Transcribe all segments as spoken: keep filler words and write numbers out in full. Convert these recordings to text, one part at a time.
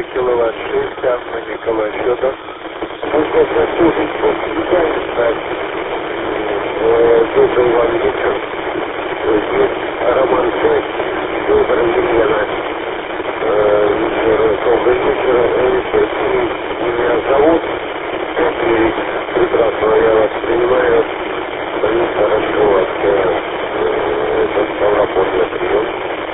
киловатт шесть, Анна Николай Федор. Можно заслужить после стать. Добрый вам вечер. Здесь Роман шесть, Федор Елена. Добрый вечер. Меня зовут. Прекрасно, я вас принимаю. Хорошо, вас это Ставрополь на прием.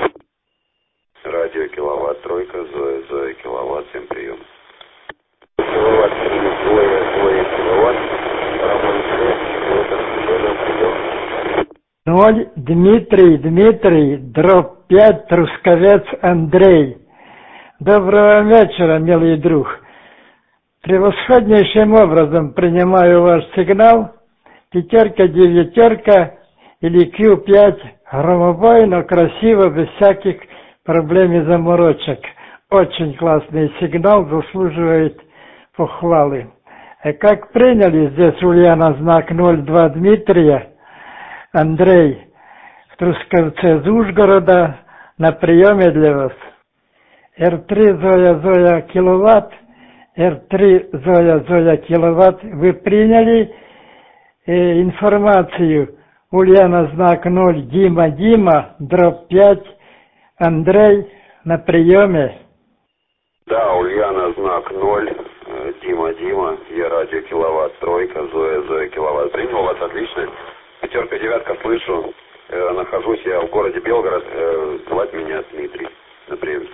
Радио Киловатт, тройка, Зоя, Зоя, Киловатт, всем прием. Киловатт, Зоя, Зоя, Киловатт, Роман шесть, Федор, Федор, прием. Ноль, Дмитрий, Дмитрий, дробь пять, Трусковец, Андрей. Доброго вечера, милый друг. Превосходнейшим образом принимаю ваш сигнал. Пятерка, девятерка или Q пять, громовой, но красиво, без всяких проблем и заморочек. Очень классный сигнал, заслуживает похвалы. И как приняли здесь Ульяна знак ноль два Дмитрия, Андрей, в Трусковце из Ужгорода, на приеме для вас. эр три Зоя Зоя киловатт, эр три Зоя Зоя киловатт. Вы приняли э, информацию. Ульяна знак ноль, Дима Дима, дробь пять, Андрей на приеме. Да, Ульяна знак ноль, Дима Дима, я радио Киловатт, тройка, Зоя Зоя Киловатт. Принял вас отлично. Пятерка, девятка, слышу. Э, нахожусь я в городе Белгород. Э, звать меня Дмитрий. На прием.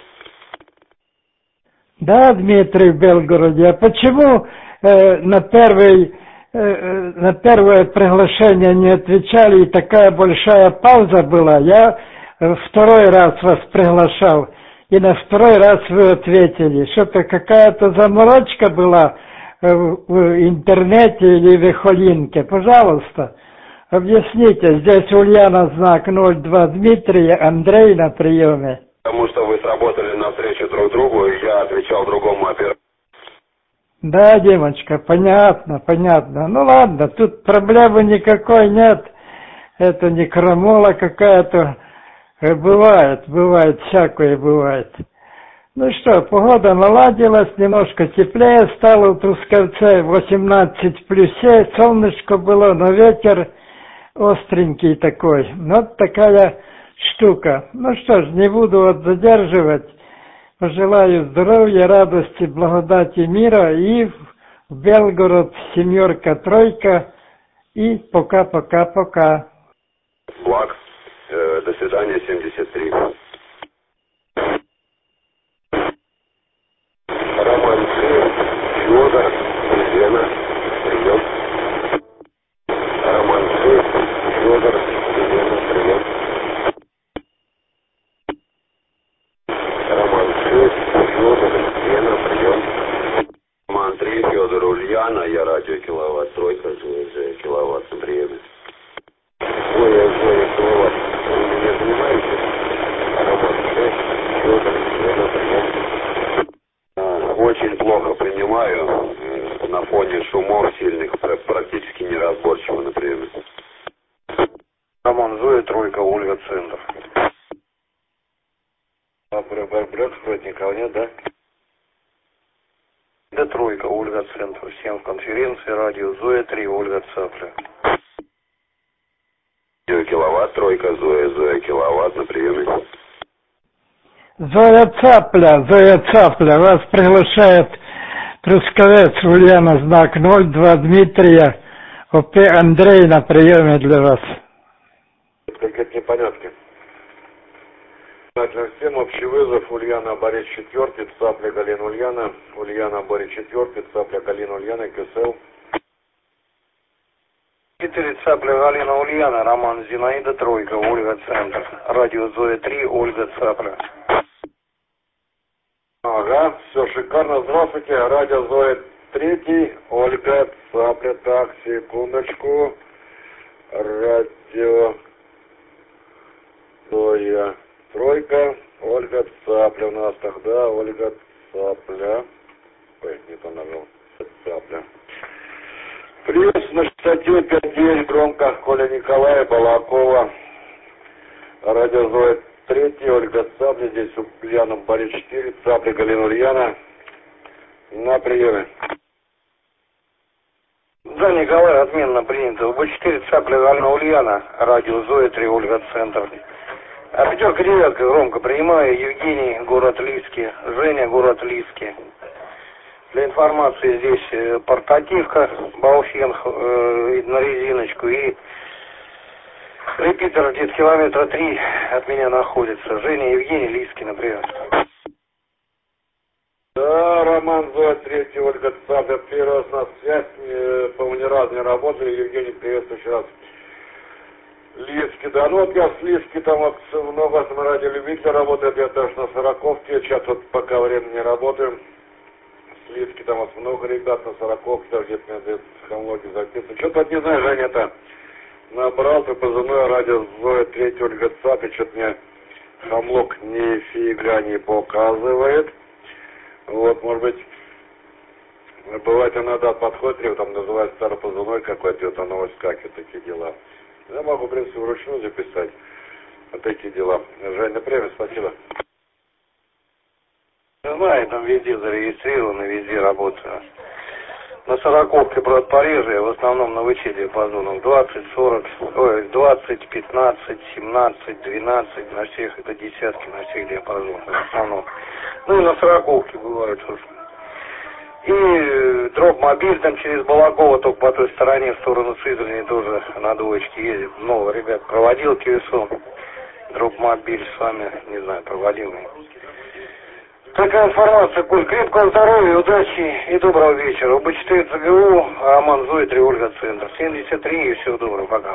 Да, Дмитрий, в Белгороде. А почему э, на первый э, на первое приглашение не отвечали, и такая большая пауза была? Я э, второй раз вас приглашал, и на второй раз вы ответили. Что-то какая-то заморочка была э, в интернете или в Эхолинке. Пожалуйста, объясните. Здесь Ульяна знак ноль два Дмитрий, Андрей на приеме. Потому что вы сработали навстречу друг другу, и я отвечал другому оператору. Да, Димочка, понятно, понятно. Ну ладно, тут проблемы никакой нет. Это не крамола какая-то. Бывает, бывает, всякое бывает. Ну что, погода наладилась, немножко теплее стало в Трусковце, восемнадцать плюс семь, солнышко было, но ветер остренький такой. Вот такая штука. Ну что ж, не буду вас задерживать. Пожелаю здоровья, радости, благодати, мира и в Белгород семерка, тройка и пока-пока-пока. Благ. Э, до свидания, семьдесят три. Роман шесть, Федор, Елена, прием. Роман шесть, Федор, Елена, прием. Роман шесть, Федор, Елена, прием. Роман три, Федор, Ульяна, я радио Киловатт, тройка, Зоя, Киловатт, на приеме. Зоя, Зоя, Киловатт, вы меня понимаете? Роман шесть, Федор, Елена, прием. Очень плохо принимаю, на фоне шумов сильных, практически неразборчиво на приеме. Роман, Зоя, тройка, Ольга, центр. А Брек, Спрятникова нет, да? Да, тройка, Ольга, центр. Всем в конференции, радио, Зоя, три, Ольга, Цапля. Радио Киловатт, тройка, Зоя, Зоя, Киловатт, на приеме. Зоя Цапля, Зоя Цапля, вас приглашает Трусковец, Ульяна, знак ноль два Дмитрия, ОП Андрей на приеме для вас. Какие-то непонятки. Всем общий вызов. Ульяна, Борис четвертый, Цапля, Галина, Ульяна. Ульяна, Борис четвертый, Цапля, Галина, Ульяна, КСЛ. четыре, Цапля, Галина, Ульяна, Роман, Зинаида, тройка, Ольга, центр. Радио Зоя три, Ольга, Цапля. Ага, все шикарно. Здравствуйте, радио Зоя третий, Ольга, Цапля. Так, секундочку. Радио Зоя тройка, Ольга, Цапля у нас тогда, Ольга, Цапля. Ой, не то нажал. Цапля. Плюс на шестьдесят девять пять девять, громко, Коля Николая, Балакова. Радио Зоя третий, Ольга, Цапля, здесь Ульяна, Борис четыре, Цапля, Галина, Ульяна. На приеме. Да, Николай, отменно принято. бэ четыре Цапля Галина Ульяна, радио Зоя, три Ольга, центр. А пятерка девятка громко принимаю. Евгений, город Лиски. Женя, город Лиски. Для информации здесь портативка, Баухен э, на резиночку и репитер где-то километра три от меня находится. Женя, Евгений, Лиски, например. Да, Роман, Зоя, третий, Ольга, Цапля, первый раз на связь, э, по-моему, ни разу не работали. Евгений, приветствую еще раз. Лиски, да, ну вот я с Лиски, там вот много там радиолюбителей работает, я даже на Сороковке, сейчас вот пока времени не работаем. С Лиски там вот много ребят на Сороковке, даже где-то мне здесь хамлоги записывают. Что-то не знаю, Женя-то набрал, ты позывной радио Зоя, третий, Ольга, Цапля, что-то мне хамлок нифига не показывает. Вот, может быть, бывает иногда подходит, там называется старопозывной какой-то, вот оно выскакивает, такие дела. Я могу, в принципе, вручную записать вот такие дела. Женя, привет, спасибо. Знаю, там везде зарегистрировано, везде работаю. На Сороковке, брат, Парижа, в основном на ВЧ диапазонах двадцать, сорок, ой, двадцать, пятнадцать, семнадцать, двенадцать, на всех это десятки, на всех диапазонах в основном. Ну и на Сороковке бывает тоже. И дроп-мобиль там через Балакова, только по той стороне, в сторону Сызрани тоже на двоечке ездит. Много ребят проводил КСО. Дроп-мобиль с вами, не знаю, проводил. Такая информация, Коль. Крепкого здоровья, удачи и доброго вечера. бэ четыре ЦГУ, Роман Зоя, три Ольга, центр. семьдесят три и всего доброго, пока.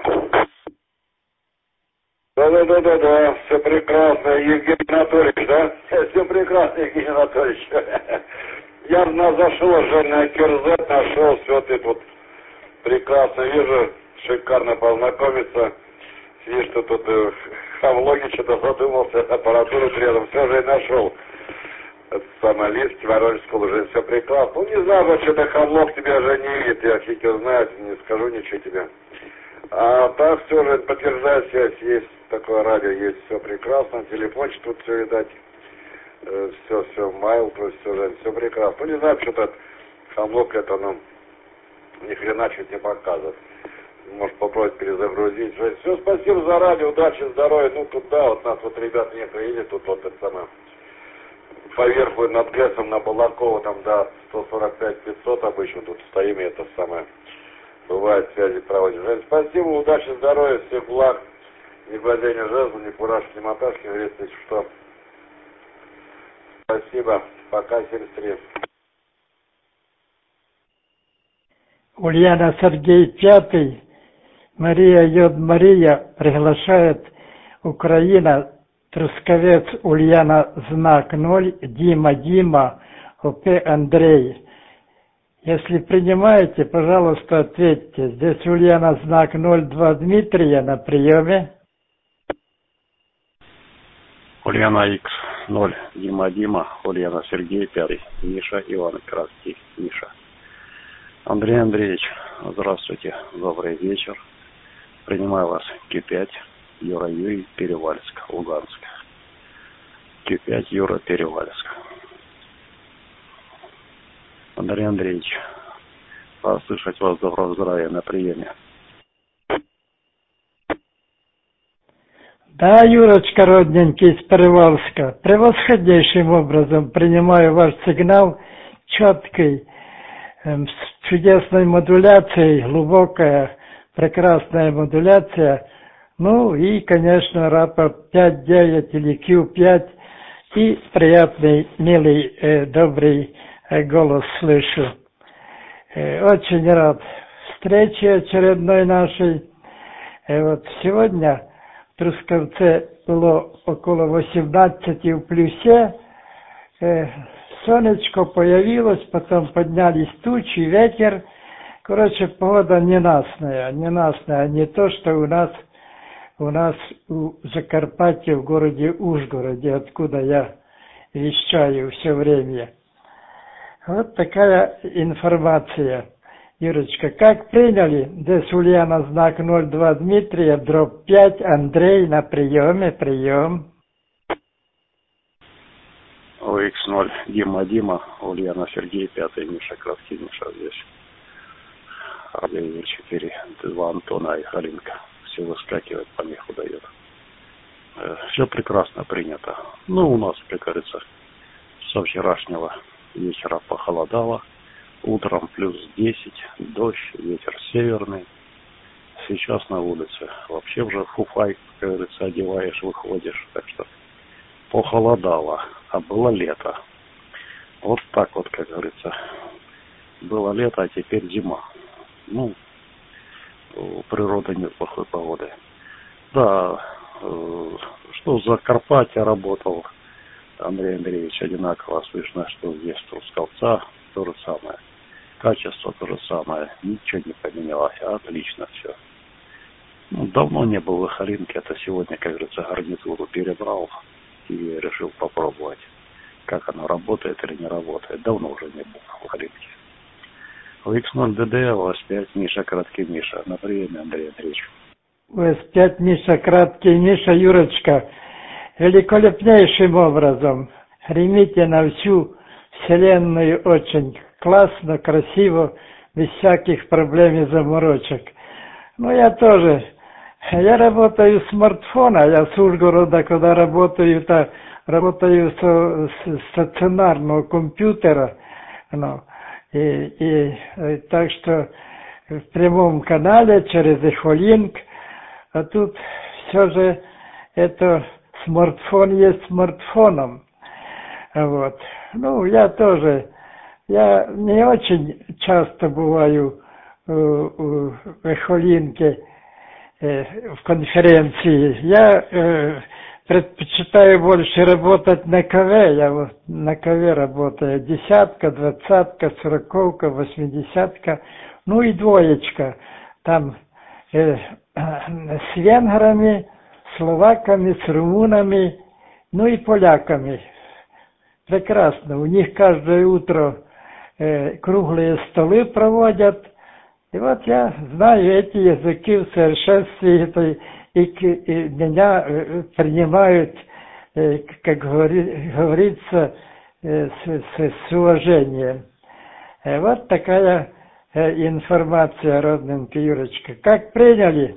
Да-да-да-да-да, все прекрасно, Евгений Анатольевич, да? Все прекрасно, Евгений Анатольевич. Я зашел уже на Кирзет, нашел, все ты тут прекрасно вижу, шикарно познакомиться. Видишь, что тут э, Хавлоги что-то задумался, аппаратуру при этом все же и нашел. Это самое, Лиски, Воронежская уже все прекрасно. Ну, не знаю, вот что-то Хавлог тебя же не видит, я фиг его знаю, не скажу ничего тебе. А так все же подтверждаю связь, есть такое радио, есть все прекрасно, телефончик тут все видать. Все, все, майл, то есть все, все прекрасно. Ну, не знаю, что-то Хамлок это, ну, ни хрена чуть не показывает. Может попробовать перезагрузить. Все, спасибо за радио, удачи, здоровья. Ну, тут, да, вот нас вот ребята некоторые видят, тут вот это самое, поверху над ГЭСом на Балакова, там, да, сто сорок пять пятьсот обычно тут стоим, и это самое, бывает, связи проводим. Жень, спасибо, удачи, здоровья, всех благ. Ни гвоздя, жезла, ни кураж, ни мотаж, ни говорится, если что. Спасибо. Пока, семьдесят три. Ульяна, Сергей, пятый. Мария Йод Мария приглашает Украина, Трусковец, Ульяна, знак ноль, Дима, Дима, ОП Андрей. Если принимаете, пожалуйста, ответьте. Здесь Ульяна, знак ноль два, Дмитрия на приеме. Ульяна Х ноль, Дима Дима, Ульяна Сергей пятый, Миша Иван Краский, Миша. Андрей Андреевич, здравствуйте, добрый вечер. Принимаю вас Q пять, Юра Юрий, Перевальск, Луганск. Q пять, Юра, Перевальск. Андрей Андреевич, послышать вас, доброго здравия на приеме. Да, Юрочка, родненький, из Перевальска. Превосходнейшим образом принимаю ваш сигнал, четкий, эм, с чудесной модуляцией, глубокая, прекрасная модуляция. Ну и, конечно, рапорт пять девять или Q пять и приятный, милый, э, добрый э, голос слышу. Э, очень рад встрече очередной нашей. Э, вот сегодня в Трусковце было около восемнадцати в плюсе. Э, солнечко появилось, потом поднялись тучи, ветер. Короче, погода ненастная, ненастная, не то, что у нас, у нас у Закарпатья, в городе Ужгороде, откуда я вещаю все время. Вот такая информация. Юрочка, как приняли? Здесь Ульяна, знак ноль два, Дмитрия, дробь пять, Андрей на приеме, прием. Ой, икс ноль, Дима, Дима, Ульяна, Сергей, пятый, Миша, Краткий, Миша здесь. Радио четыре, два Антона и Халинка. Все выскакивает, помеху дает. Все прекрасно принято. Ну, у нас, как говорится, со вчерашнего вечера похолодало. Утром плюс десять, дождь, ветер северный. Сейчас на улице вообще уже фуфай, как говорится, одеваешь, выходишь. Так что похолодало, а было лето. Вот так вот, как говорится. Было лето, а теперь зима. Ну, природа нет плохой погоды. Да, что за Карпатия работал Андрей Андреевич, одинаково слышно, что здесь Трускавца то же самое. Качество то же самое. Ничего не поменялось. Отлично все. Ну, давно не был в Халинке. Это сегодня, как говорится, гарнитуру перебрал и решил попробовать, как оно работает или не работает. Давно уже не был в Халинке. икс ноль ДД, у вас пять, Миша, Краткий Миша. На приеме, Андрей Андреевич. У вас пять, Миша, Краткий Миша, Юрочка. Великолепнейшим образом. Гремите на всю вселенную очень классно, красиво, без всяких проблем и заморочек. Ну, я тоже. Я работаю с смартфона, я с Ужгорода, когда работаю, то работаю со, с стационарного компьютера. Ну, и, и, и так что в прямом канале через Эхолинк, а тут все же это смартфон есть смартфоном. Вот. Ну, я тоже, я не очень часто бываю э, в Эхолинке, э, в конференции. Я э, предпочитаю больше работать на КВ. Я вот на КВ работаю. Десятка, двадцатка, сороковка, восьмидесятка, ну и двоечка. Там э, с венграми, словаками, с румынами, ну и поляками. Прекрасно. У них каждое утро э, круглые столы проводят. И вот я знаю эти языки в совершенстве, и, и, и меня э, принимают, э, как говори, говорится, э, с, с, с уважением. Э, вот такая э, информация, родненькая Юрочка. Как приняли?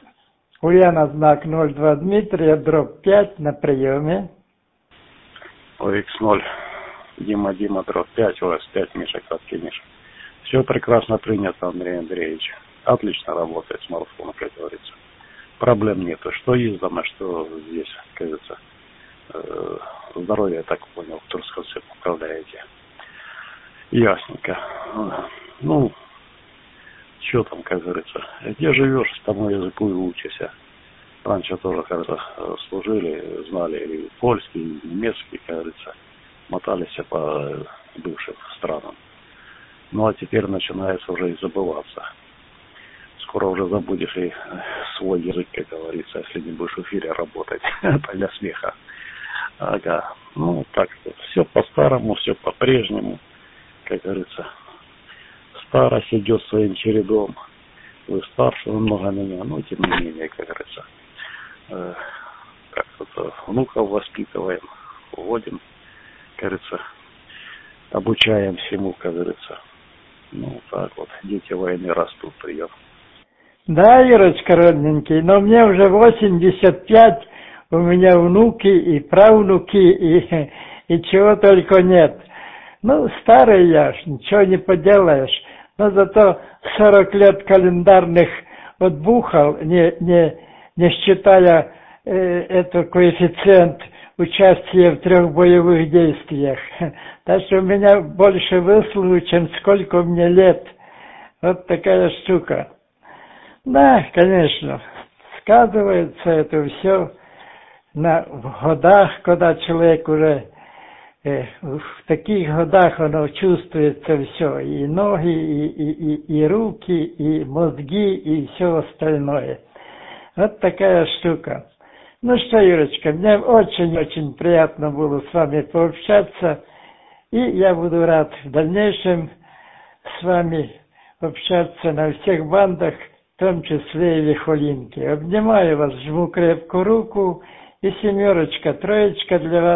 Ульяна, знак ноль два Дмитрия, дробь пять на приеме. икс ноль, Дима, Дима, дробь пять, у вас пять, Миша, Краткий Миша. Все прекрасно принято, Андрей Андреевич. Отлично работает смартфон, как говорится. Проблем нету. Что издано, что здесь, как говорится. Э, здоровье, я так понял, в Трускавце управляете. Ясненько. Ну, что там, как говорится. Где живешь, тому языку и учишься. Раньше тоже, когда служили, знали и польский, и немецкий, как говорится. Мотались по бывшим странам. Ну, а теперь начинается уже и забываться. Скоро уже забудешь и свой язык, как говорится, если не будешь в эфире работать. Это для смеха. Ага. Ну, так, все по-старому, все по-прежнему, как говорится. Старость идет своим чередом. Вы старше намного меня, но тем не менее, как говорится. Э, как-то внуков воспитываем, вводим, как говорится, обучаем всему, как говорится. Ну, так вот, дети войны растут, прием. Да, Ирочка, родненький, но мне уже восемьдесят пять, у меня внуки и правнуки, и, и чего только нет. Ну, старый я, ничего не поделаешь, но зато сорок лет календарных отбухал, не, не, не считая э, этот коэффициент участия в трех боевых действиях. Так что у меня больше выслуги, чем сколько мне лет. Вот такая штука. Да, конечно, сказывается это все на в годах, когда человек уже э, в таких годах оно чувствуется все, и ноги, и, и, и, и руки, и мозги, и все остальное. Вот такая штука. Ну что, Юрочка, мне очень-очень приятно было с вами пообщаться, и я буду рад в дальнейшем с вами общаться на всех бандах, в том числе и в Эхолинке. Обнимаю вас, жму крепко руку, и семерочка, троечка для вас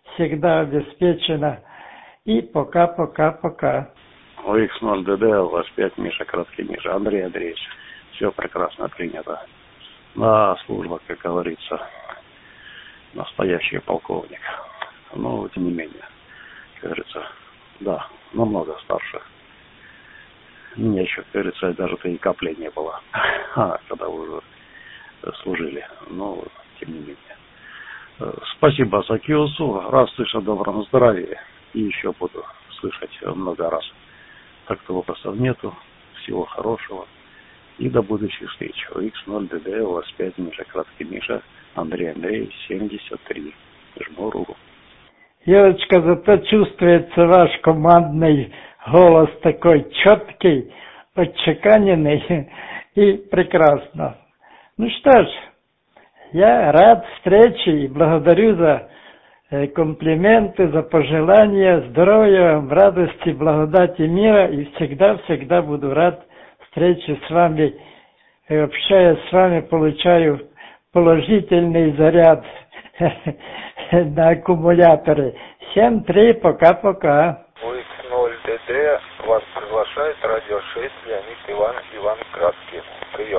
всегда обеспечено. И пока-пока-пока. У икс ноль дэ дэ, у вас пять, Миша, краткий Миша. Андрей Андреевич, все прекрасно принято. На служба, как говорится, настоящий полковник. Но, тем не менее, как говорится, да, намного старше. Мне еще, как говорится, даже-то и капли не было, а, когда вы уже служили. Но, тем не менее. Спасибо за Киосу. Раз слышу о добром здравии, и еще буду слышать много раз. Так-то вопросов нету. Всего хорошего. И до будущих встреч. икс ноль дэ дэ, у вас пять, Миша, краткий Миша. Андрей Андреевич, семьдесят три. Жму руку. Елочка, зато чувствуется ваш командный голос такой четкий, отчеканенный и прекрасно. Ну что ж, я рад встрече и благодарю за комплименты, за пожелания, здоровья вам, радости, благодати, мира, и всегда-всегда буду рад встрече с вами, и общаясь с вами, получаю положительный заряд на аккумуляторы. семь три, пока-пока. у икс ноль дэ дэ вас приглашает радио шесть, Леонид Иван, Иван Краткий. Прием.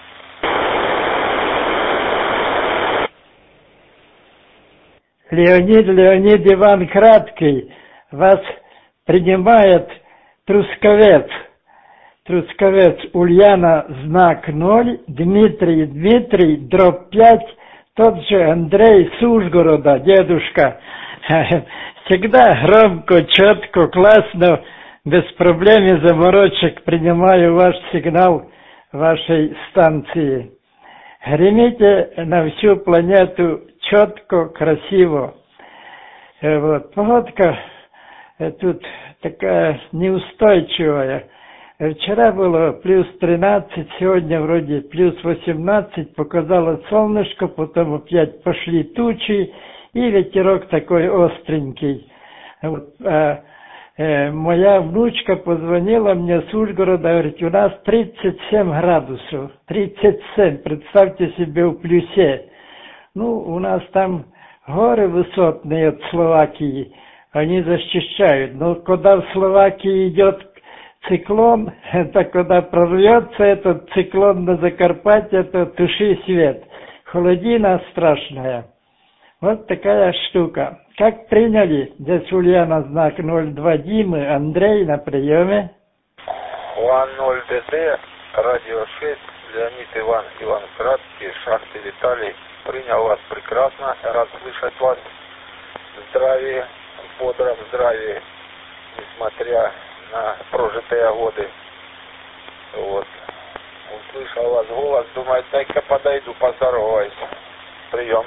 Леонид, Леонид Иван Краткий, вас принимает Трусковец. Трусковец, Ульяна, знак ноль, Дмитрий, Дмитрий, дробь пять, тот же Андрей с Ужгорода, дедушка. Всегда громко, четко, классно, без проблем и заморочек принимаю ваш сигнал вашей станции. Гремите на всю планету четко, красиво. Вот. Погодка тут такая неустойчивая. Вчера было плюс тринадцать, сегодня вроде плюс восемнадцать, показало солнышко, потом опять пошли тучи, и ветерок такой остренький. Вот, а, э, моя внучка позвонила мне с Ужгорода, говорит, у нас тридцать семь градусов, тридцать семь, представьте себе в плюсе. Ну, у нас там горы высотные от Словакии, они защищают, но когда в Словакии идет циклон, это когда прорвется этот циклон на Закарпатье, то туши свет. Холодина страшная. Вот такая штука. Как приняли? Здесь Ульяна, знак ноль два Димы, Андрей на приеме. у ноль дэ дэ, радио шесть, Леонид Иван, Иван Краткий, шахты Виталий. Принял вас прекрасно, рад слышать вас в здравии, в бодром здравии, несмотря на прожитые годы. Вот. Услышал вас голос, думаю, дай-ка подойду, поздороваюсь. Прием.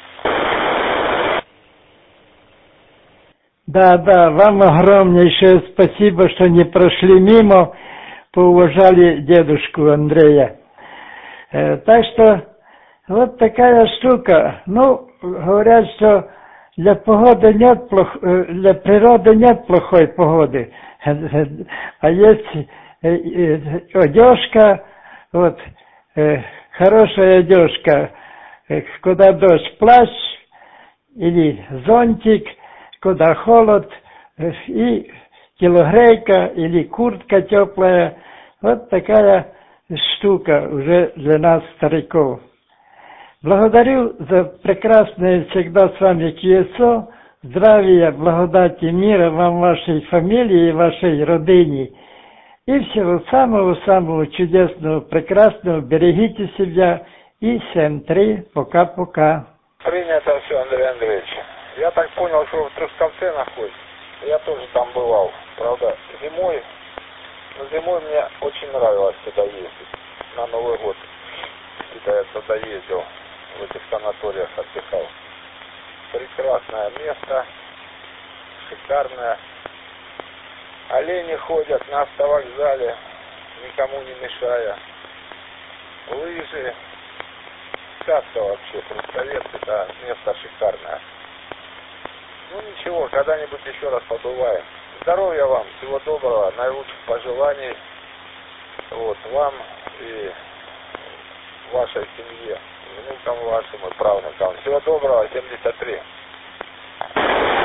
Да, да, вам огромнейшее спасибо, что не прошли мимо, поуважали дедушку Андрея. Э, так что вот такая штука. Ну, говорят, что для погоды нет плох... для природы нет плохой погоды, а есть одежка, вот, хорошая одежка, куда дождь, плащ или зонтик, куда холод, и телогрейка или куртка теплая. Вот такая штука уже для нас, стариков. Благодарю за прекрасное всегда с вами КСО. Здравия, благодати, мира вам, вашей фамилии, вашей родине. И всего самого-самого чудесного, прекрасного. Берегите себя. И семь три. Пока-пока. Принято все, Андрей Андреевич. Я так понял, что вы в Трусковце находитесь. Я тоже там бывал. Правда, зимой. Но зимой мне очень нравилось туда ездить. На Новый год. Когда я туда ездил. В этих санаториях отдыхал. Прекрасное место. Шикарное. Олени ходят на автовокзале. Никому не мешая. Лыжи. Сказка вообще. Трусковец, это место шикарное. Ну ничего, когда-нибудь еще раз побываем. Здоровья вам, всего доброго, наилучших пожеланий. Вот, вам и вашей семье, внукам вашим и правнукам. Всего доброго, семьдесят три.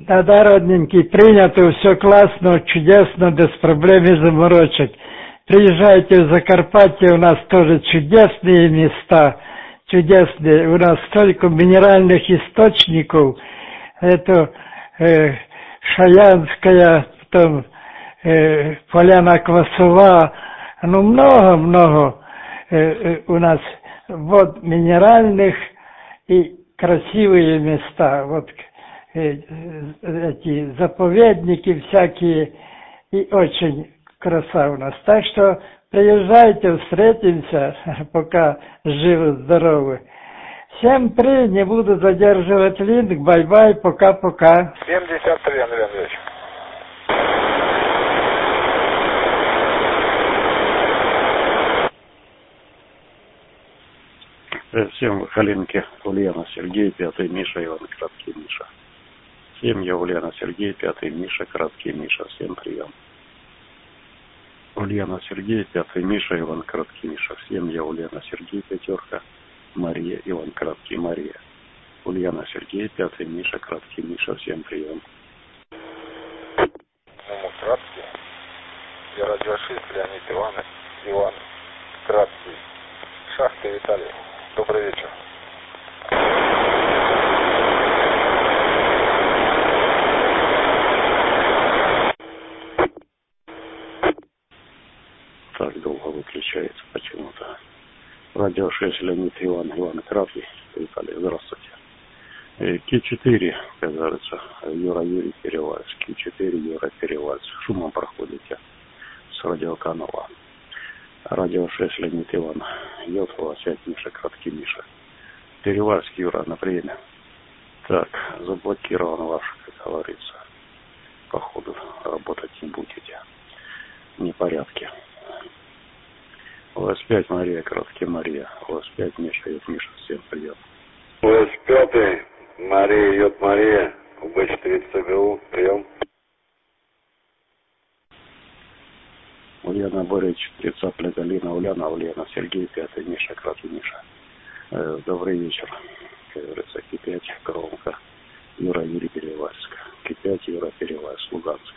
Да-да, родненький, принято, все классно, чудесно, без проблем и заморочек. Приезжайте в Закарпатье, у нас тоже чудесные места, чудесные. У нас столько минеральных источников. Это э, Шаянская, потом э, Поляна Квасова, ну много-много э, э, у нас вот минеральных и красивые места. Вот эти заповедники всякие, и очень красота у нас. Так что приезжайте, встретимся, пока живы-здоровы. Всем при, не буду задерживать линк, бай-бай, пока-пока. семьдесят три, Андрей Андреевич. Всем Халинки, Ульяна, Сергей, пятый Миша, Иван, краткий Миша. Всем я Ульяна, Сергей, пятый Миша, краткий Миша. Всем прием. Ульяна, Сергей, пятый Миша, Иван, краткий Миша. Всем я Ульяна, Сергей, пятерка, Мария, Иван, краткий Мария. Ульяна, Сергей, пятый Миша, краткий Миша. Всем прием. Ну, краткий. Я радиошист, Леонид Иванович, Иван, краткий. Шахты, Виталий. Добрый вечер. Так долго выключается почему-то. Радио шесть, Леонид Иван, Иван Краткий. Виталий, здравствуйте. Ки четыре, как говорится, Юра Юрий Перевальц. Ки четыре, Юра Перевальц. Шумом проходите с радиоканала. Радио шесть, Леонид Иван. Йотова, пять Миша, краткий Миша. Перевальский, Юра, на время. Так, заблокирован ваш, как говорится. Походу, работать не будете. Непорядки. У вас пять Мария, краткий Мария. У вас пять Миша, Йот Миша. Всем привет. У вас пятый Мария, Йот Мария. У Б четыре ЦГУ. Прием. Ульяна Борич, три цапля Галина, Уляна, Ульяна, Сергей, пятый Миша, краткий Миша. Э, добрый вечер. Как говорится, Ки пять, Коронка. Юра Юрий Перевальск. Ки пять, Юра Перевальск, Луганск.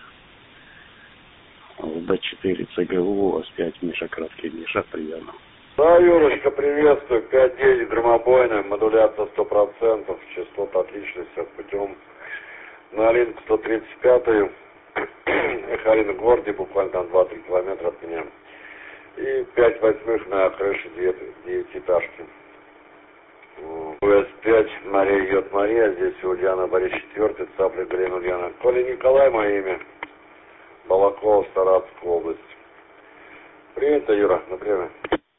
В Б четыре ЦГУ, у вас пять Миша, краткий Миша, прием. Да, Юрочка, приветствую. пять девять, громобойная, модуляция сто процентов, частот отличный, все путем. На Алинку сто тридцать пятую, Эхалина в городе, буквально там два-три километра от меня. И пять восьмых на крыше девятиэтажки. УС пять, Мария Йот Мария, здесь Ульяна Борис четвертый, Цапля Галина Ульяна. Коля Николай, мое имя. Балакова, Саратовская область. Принято, Юра, на время.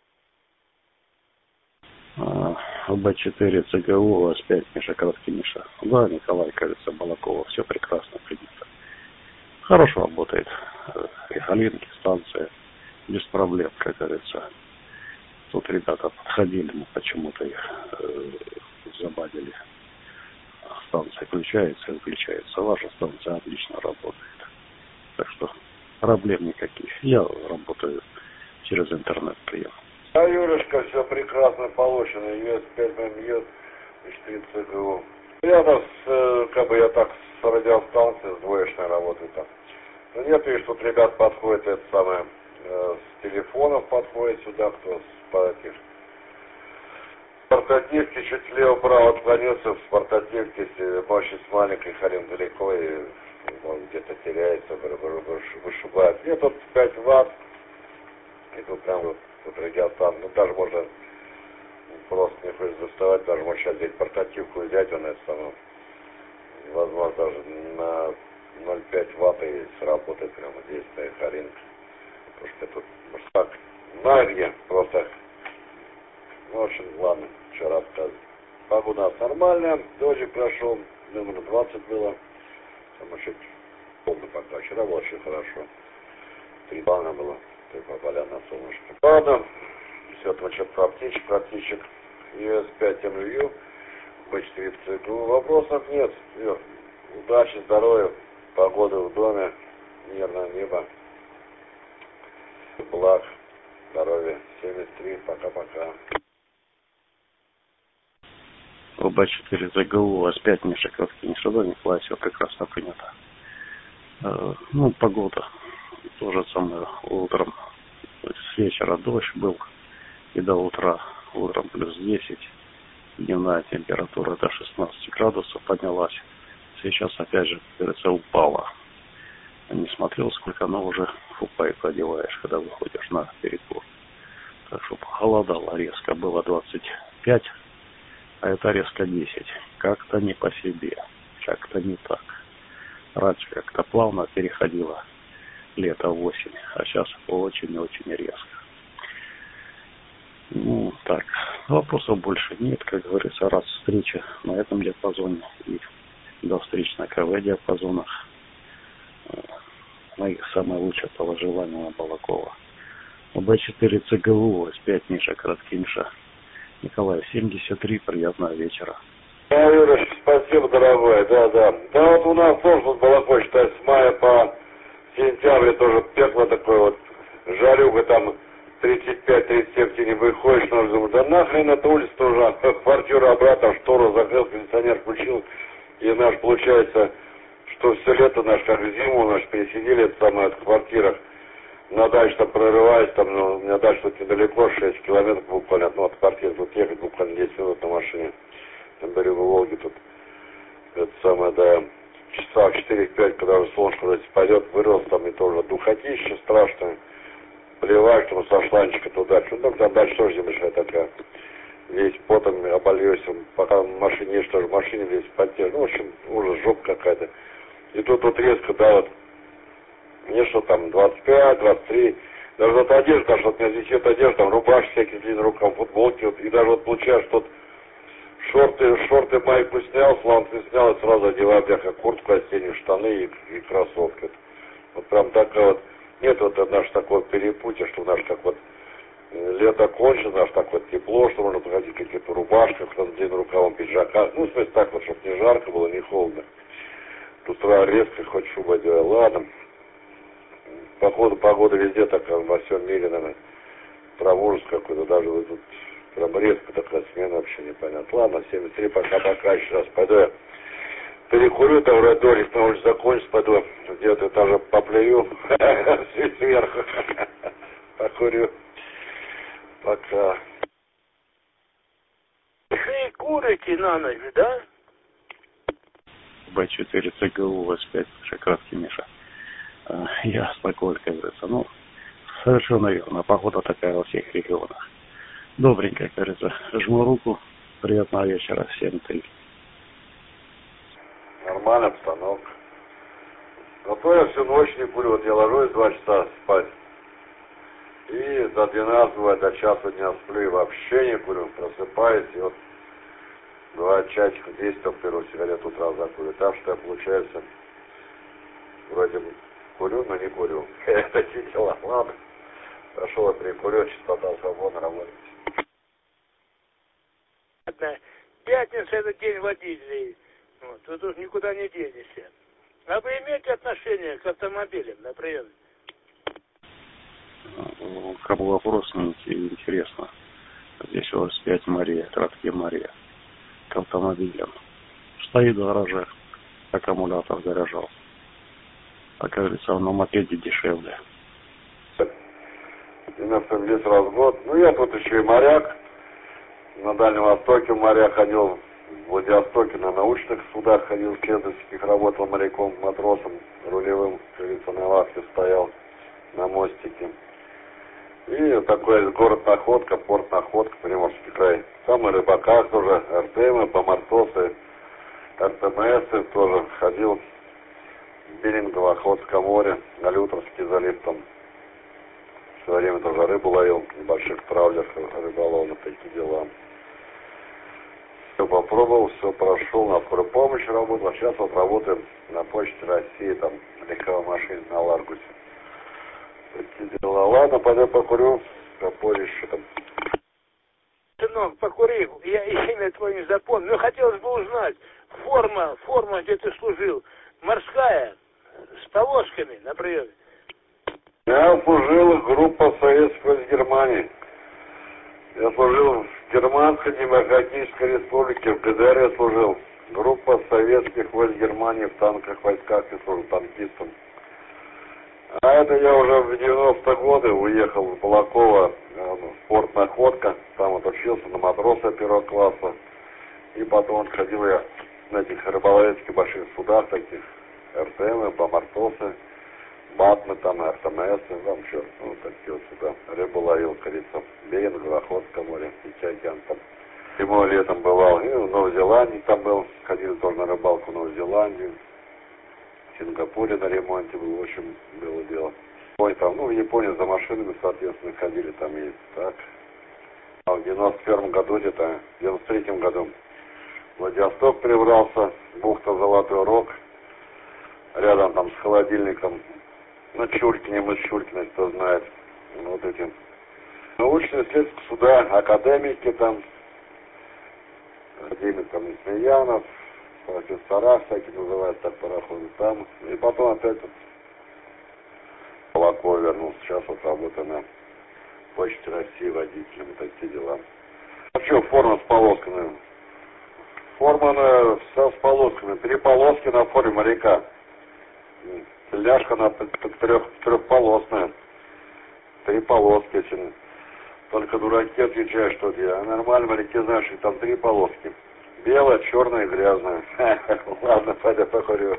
Б четыре ЦГУ, у вас пять Миша, краткий Миша. Да, Николай, кажется, Балакова, все прекрасно принято. Хорошо работает. Рехалинки, станция, без проблем, как говорится. Тут ребята подходили, но почему-то их э, забадили. Станция включается и выключается. Ваша станция отлично работает. Так что проблем никаких. Я работаю через интернет-прием. А, Юрочка, все прекрасно получено. Ю Эс пять эм Ю, четыре ЦГУ. Я там, с, как бы я так, с радиостанции, с двоечной работаю там. Но нет, видишь, тут ребят подходят, это самое, э, с телефонов подходит сюда, кто с по этих портативки, чуть влево-право отклонился, в портативке мощность маленькой, харин далеко, и он где-то теряется, вышибает. Нет, тут пять ватт, и тут прям вот, вот радиостанция, ну даже можно просто не хочешь доставать, даже можно сейчас взять портативку, взять, он это самое, возможно, даже на ноль целых пять ватт и сработает прямо здесь, стоит харинка. Потому что тут, может так, знаю где, просто, ну, в общем, ладно, что рассказывать. Погода у нас нормальная, дождик прошел, номер двадцать было, там еще полный пока, вчера было очень хорошо, три балла было, только поля на солнышко. Ладно, все, там что-то про птичек, про птичек, Ю Эс пять эм Ю, Б четыре ЦГУ, вопросов нет, Юр, удачи, здоровья, погоды в доме, мирное небо, благ, здоровья, семьдесят три, пока-пока. Б Б четыре З Г У, А С пять Миша Короткий Миша, да, Николай, все прекрасно принято. Э, ну, погода. То же самое утром. С вечера дождь был и до утра. Утром плюс десять. Дневная температура до шестнадцати градусов поднялась. Сейчас опять же, как говорится, упала. Не смотрел, сколько она уже фупайку одеваешь, когда выходишь на перекур. Так что похолодало резко. Было двадцать пять, а это резко десять. Как-то не по себе. Как-то не так. Раньше как-то плавно переходило лето в осень, а сейчас очень-очень резко. Ну, так, вопросов больше нет, как говорится, раз встреча на этом диапазоне и до встреч на КВ диапазонах. Моих самое лучшее пожелание на Балакова. Б четыре Ц Г У, А С пять Миша Короткий Миша. Николай, семьдесят три, приятного вечера. Да, Юрий, спасибо, дорогой, да, да. Да, вот у нас тоже вот Балаков, считай, с мая по сентябрь тоже пекло такое вот, жарюга там тридцать пять тридцать семь, ты не выходишь, но думаю, да нахрен эта улица тоже, квартиру обратно, штору закрыл, кондиционер включил, и наш, получается, что все лето наш, как зиму наш, пересидели, это самое, в квартирах, на даче там прорываясь, там, ну, у меня дача тут недалеко, шесть километров буквально, ну, от квартиры тут ехать буквально десять минут на машине, на берегу Волги тут, это самое, да, часа в четыре-пять, когда уже солнышко куда-то пойдет, вырос там, и тоже духотище страшное, плевать, что со шланчика туда, ну, там, там дальше тоже небольшая такая, весь потом обольешься, пока в машине едешь, тоже в машине весь потеешь, ну, в общем, ужас, жопа какая-то, и тут вот резко, да, вот, мне что там, двадцать пять двадцать три, даже вот одежда, даже вот у меня здесь эта одежда, там рубашки всякие длинные рукав, футболки, вот, и даже вот получаешь, что шорты, шорты майку снял, сланцы снял, и сразу одеваю, бляха, куртку осеннюю, штаны и, и кроссовки. Вот прям такая вот, нет вот это наше такое перепутье, что наш как вот лето кончено, наш так вот тепло, что можно походить в каких-то рубашках, там длинным рукавом пиджака, ну, в смысле так вот, чтобы не жарко было, не холодно. Тут сразу резко, хоть шуба одеваю, ладно. Походу, погода везде такая, во всем мире, наверное, про ужас какой-то, даже вот тут прям резко такая смена, вообще непонятно. Ладно, семьдесят три, пока-пока, еще раз пойду я перекурю, там вроде дождик на улице закончится, пойду где-то даже поплюю сверху, покурю, пока. Вы курите на ночь, да? Б четыре Ц Г У, А С пять Миша Короткий Миша. Я спокойно, как говорится, ну, совершенно верно, погода такая во всех регионах. Добренько, как говорится, жму руку, приятного вечера, семь три. Нормальная обстановка. Зато я всю ночь не курю, вот я ложусь два часа спать, и до двенадцати, бывает, до часа дня сплю, и вообще не курю, просыпаюсь, и вот два часика, десять, там, первую сигарету утра закурю. Так что я, получается, вроде бы курю, но не курю. Такие дела. Ладно. Пошел я прикурю, частота свободно работает. Пятница — это день водителей. Вот, тут уж никуда не денешься. А вы имеете отношение к автомобилям на приеме? Кому вопрос не интересно. Здесь у вас пять Мария, Короткий Мария. К автомобилям. Стоит в гараже, аккумулятор заряжал. А как говорится, на мопеде дешевле. девяносто лет раз в год. Ну, я тут еще и моряк. На Дальнем Востоке в моря ходил. В Владивостоке на научных судах ходил, в исследовательских, работал моряком, матросом, рулевым, как говорится, на вахте стоял, на мостике. И такой город Находка, порт Находка, Приморский край. Там и рыбаках тоже, РТМы, помартосы, РТМСы тоже ходил. Берингово, Охотское море, на Лютерский залив там. В свое время тоже рыбу ловил, в больших траулерах рыболовных, такие дела. Все попробовал, все прошел, на скорой помощи работал. А сейчас вот работаем на Почте России, там, легковой машине на Ларгусе. Такие дела. Ладно, пойду покурю, попозже еще там. Сынок, покури, я имя твое не запомнил. Но хотелось бы узнать, форма, форма, где ты служил, морская, с повозками на приеме. Я служил в группе советского из Германии. Я служил в Германской Демократической Республики, в ГДР я служил. Группа советских войск Германии в танковых войсках я служил танкистом. А это я уже в девяностые годы уехал в Балаково, в порт Находка. Там вот учился на матроса первого класса. И потом вот ходил я на этих рыболовецких больших судах, таких РТМ, Бомартосы, Батмы, там, РТМС, там что, ну, такие вот сюда. Рыбу ловил, корицу, Беринг, Охотское море, Тихоокеан там. Зимой, летом бывал, и в Новой Зеландии там был, ходил тоже на рыбалку в Новую Зеландию. В Сингапуре на ремонте был, в общем, было дело. Ой, там, ну, в Японии за машинами, соответственно, ходили там и так. А в девяносто первом году где-то, в девяносто третьем году в Владивосток перебрался, бухта Золотой Рог, рядом там с холодильником, на Чуркине, мы с Чуркиной, кто знает, вот эти научные исследовательские суда, академики там, академик там Несмеянов, профессора всякие называют, так пароходы там, и потом опять вот в Балаково вернулся, сейчас вот работаю на Почте России водителем, такие дела. Вообще форма с полосками. Форма на, вся с полосками. Три полоски на форме моряка. Тельняшка на трех, трехполосная. Три полоски. Только дураки отвечают, что я. А нормально моряки знают, что там три полоски. Белая, черная и грязная. Ладно, пойду покурю.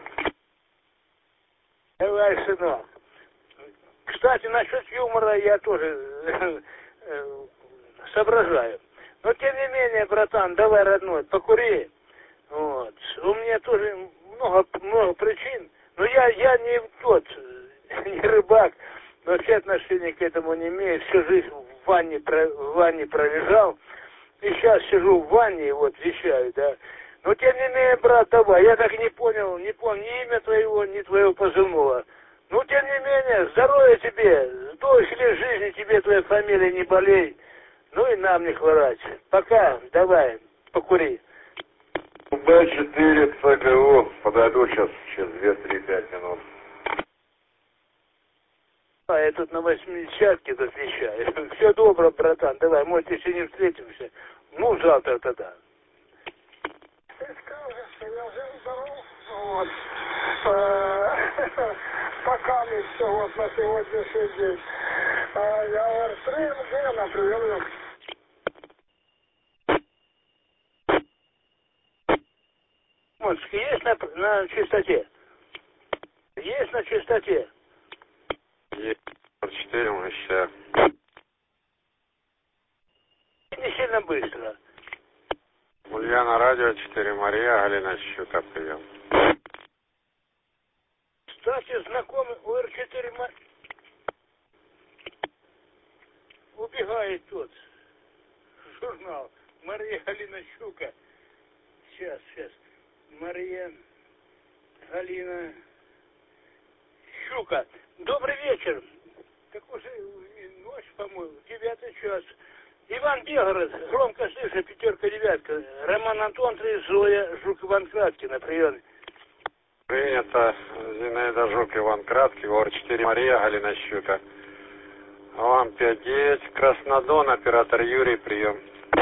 Давай, сынок. Кстати, насчет юмора я тоже соображаю. Но тем не менее, братан, давай, родной, покури. Вот. У меня тоже много, много причин. Но я, я не тот, не рыбак, вообще отношения к этому не имею. Всю жизнь в ванне, в ванне пролежал. И сейчас сижу в ванне и вот вещаю, да. Но тем не менее, брат, давай, я так и не понял, не помню ни имя твоего, ни твоего позывного. Ну, тем не менее, здоровья тебе, долгих лет жизни тебе, твоя фамилия, не болей. Ну и нам не хворать. Пока, давай, покури. Бэ четыре ЦГУ, подойду сейчас через две-три-пять минут. А я тут на восьмидесятке тут вещаю. Все добро, братан, давай, может, если не встретимся. Ну, завтра тогда. Ты скажешь, что я жив-здоров, вот. Пока мы все вот на сегодняшний день. А я говорю, три МГ на приемном. Мальчики, есть на, на чистоте? Есть на чистоте? Есть. четыре мы сейчас. Не сильно быстро. Ульяна, радио четыре, Мария, Галина, Щука, прием. Кстати, знакомый УР четыре Мар... убегает тот журнал. Мария Галина Щука. Сейчас, сейчас. Мария Галина Щука. Добрый вечер. Так уже ночь, по-моему, девятый час. Иван Белгород, громко слышу, пятерка, девятка. Роман Антон, три, Зоя, Жук, Иван Краткий на приеме. Принято. Зинаида Жук, Иван Краткий, УР четыре, Мария, Галина Щука. Вам пять девять, Краснодон, оператор Юрий, прием.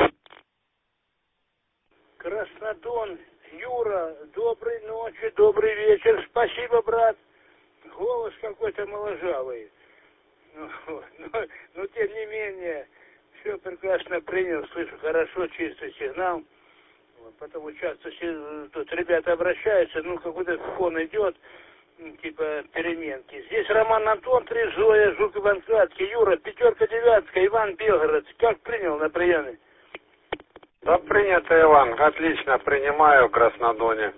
Краснодон, Юра, доброй ночи, добрый вечер. Спасибо, брат. Голос какой-то моложавый. Ну, но, но тем не менее, все прекрасно принял, слышу хорошо, чистый сигнал. Потому часто тут ребята обращаются, ну какой-то фон идет, типа переменки. Здесь Роман Антон, три, Зоя, Жук, Иван Краткий, Юра, пятерка, девятка, Иван Белгород. Как принял на приеме? Да принято, Иван, отлично принимаю в Краснодоне.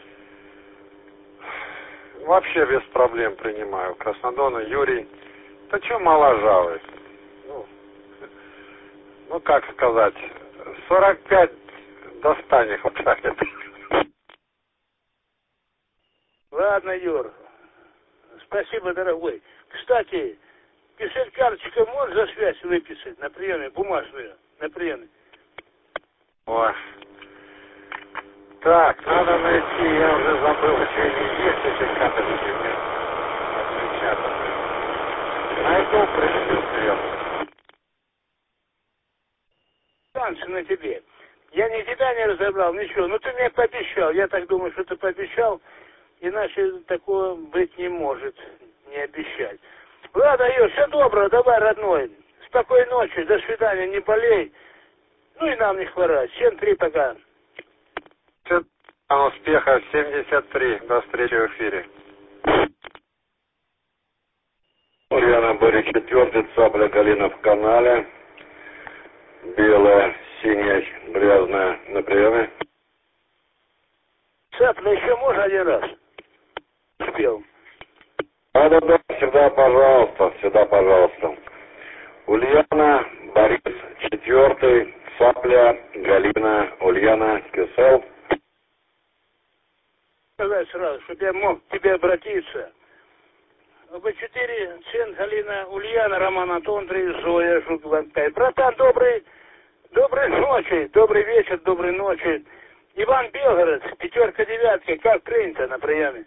Вообще без проблем принимаю. Краснодона, Юрий. Да что моложавый? Ну, ну как сказать, сорок пять до ста не хватает. Ладно, Юр. Спасибо, дорогой. Кстати, писать карточкой можешь за связь выписать на приеме, бумажную, на приеме? Ой. Так, надо найти, я уже забыл, что они есть эти карточки. Отпечатаны. Найду, принесу прием. Танцы на тебе. Я ни тебя не разобрал, ничего. Ну ты мне пообещал. Я так думаю, что ты пообещал. Иначе такого быть не может, не обещать. Ладно, Ё, все доброго, давай, родной. Спокойной ночи, до свидания, не болей. Ну и нам не хворать. Всем три, пока. Успеха, семьдесят три. До встречи в эфире. Ульяна Боря четвертый, цапля Галина в канале. Белая, синяя, грязная на приеме. Цапля, еще можно один раз? Успел. Да, да, да, всегда пожалуйста, всегда пожалуйста. Ульяна, Борис четвертый, цапля, Галина, Ульяна, Кисел. Сказать сразу, чтобы я мог к тебе обратиться. бэ четыре, Цен, Галина, Ульяна, Роман Антонович, Зоя, Жук-Иванкай. Братан, добрый, доброй ночи, добрый вечер, доброй ночи. Иван Белгород, пятерка, девятка, как принято на приеме?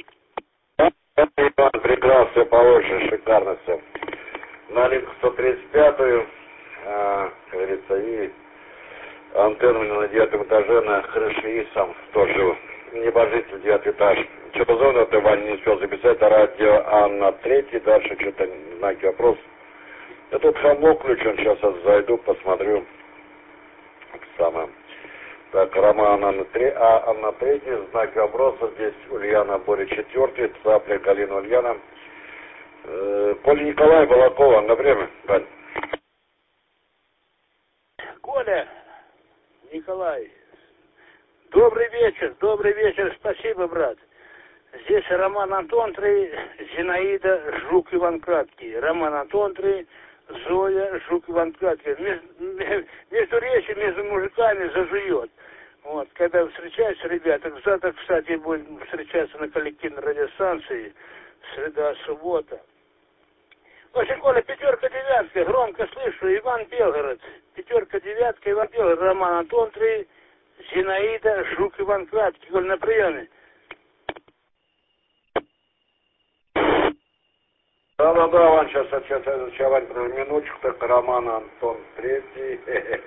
Иван, прекрасно, все получше, шикарно все. На линку сто тридцать пятую, а, как говорится, и антенна на девятом этаже на крыше и сам тоже небожитель, девятый этаж. Что-то зона ты, Ваня, не успел записать, а радио Анна третий, дальше что-то знаки вопрос. Я тут хамлок включен, сейчас я зайду, посмотрю. Самое. Так, Роман Анна три, а Анна третий, знаки вопроса, здесь Ульяна Боря четвертый, цапля Галина Ульяна. Э, Коля Николай Балакова, на время, Вань. Коля, Николай, добрый вечер, добрый вечер, спасибо, брат. Здесь Роман Антонович, Зинаида, Жук, Иван Краткий. Роман Антонович, Зоя, Жук, Иван Краткий. Между, между речью, между мужиками зажует. Вот, когда встречаются ребята, завтра, кстати, будем встречаться на коллективной радиостанции, среда, суббота. В общем, Коля, пятерка, девятка, громко слышу, Иван Белгород, пятерка, девятка, Иван Белгород, Роман Антонович, Зинаида, Жук, Иван Краткий. Коля, на приеме. Да-да-да, Вань, сейчас, сейчас, сейчас, Вань, минуточку, так, Роман Антон третий,